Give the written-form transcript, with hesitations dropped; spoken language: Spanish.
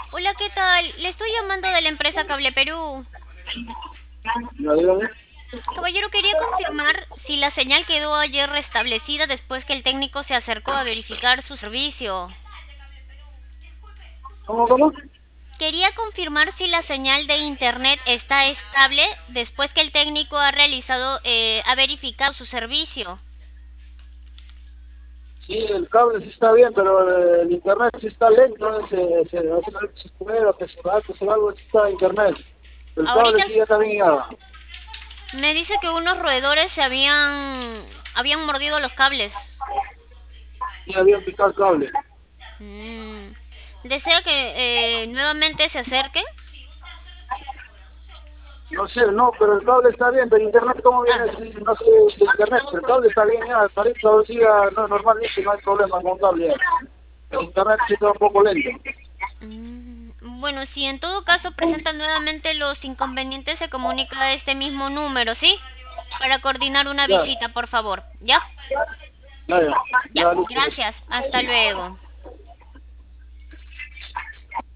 Hola, ¿qué tal? Le estoy llamando de la empresa Cable Perú. Ya dígame. Caballero, quería confirmar si la señal quedó ayer restablecida después que el técnico se acercó a verificar su servicio. ¿Cómo? Quería confirmar si la señal de internet está estable después que el técnico ha verificado su servicio. Sí, el cable sí está bien, pero el internet sí está lento. Hace algo que se puede, que se va algo sí está internet. El cable Ahorita sí ya está bien ya. me dice que unos roedores habían mordido los cables. Ya había picado el cable. Mm. ¿Desea que nuevamente se acerque? No sé, no, pero el cable está bien, pero internet cómo Ah, viene, sí, no sé de internet, pero el cable está bien ya, parece que siga, no, normalmente no hay problema con cable ya. El internet sí está un poco lento. bueno, si en todo caso presenta nuevamente los inconvenientes, se comunica a este mismo número, ¿sí? Para coordinar una Ya, visita, por favor. ¿Ya? ya, ya, Ya. ya, listo. Gracias. Hasta luego.